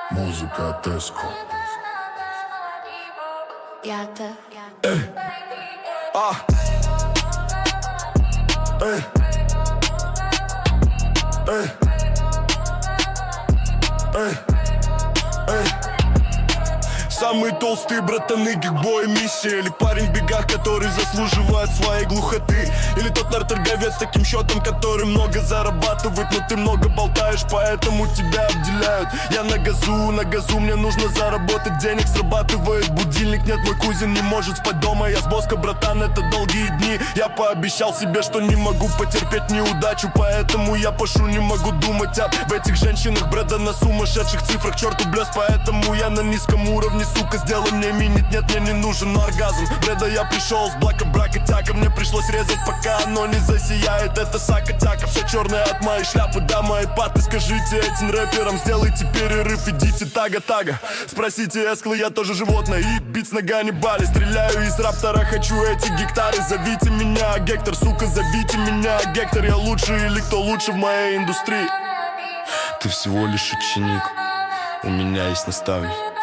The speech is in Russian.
Музыка Теско. Эй. Эй. Эй. Эй. Эй. Самые толстые братаны, гигбой миссия. Или парень в бегах, который заслуживает своей глухоты. Или тот нарторговец с таким счетом, который много зарабатывает, но ты много болтаешь, поэтому тебя обделяют. Я на газу, мне нужно заработать денег. Срабатывает будильник, нет, мой кузин не может спать дома. Я с Боско, братан, это долгие дни. Я пообещал себе, что не могу потерпеть неудачу, поэтому я пошу, не могу думать об этих женщинах. Бреда на сумасшедших цифрах, черту блёс, поэтому я на низком уровне. Сука, сделай мне мини, нет, мне не нужен оргазм. Бреда, я пришел с блока бракотяка. Мне пришлось резать, пока оно не засияет. Это сакотяка, все черное от моей шляпы. Да, мои паты, скажите этим рэперам, сделайте перерыв, идите тага-тага. Спросите эсклы, я тоже животное. И бит с нога не бали. Стреляю из раптора, хочу эти гектары. Зовите меня Гектор, сука, зовите меня Гектор. Я лучший или кто лучше в моей индустрии? Ты всего лишь ученик, у меня есть наставник.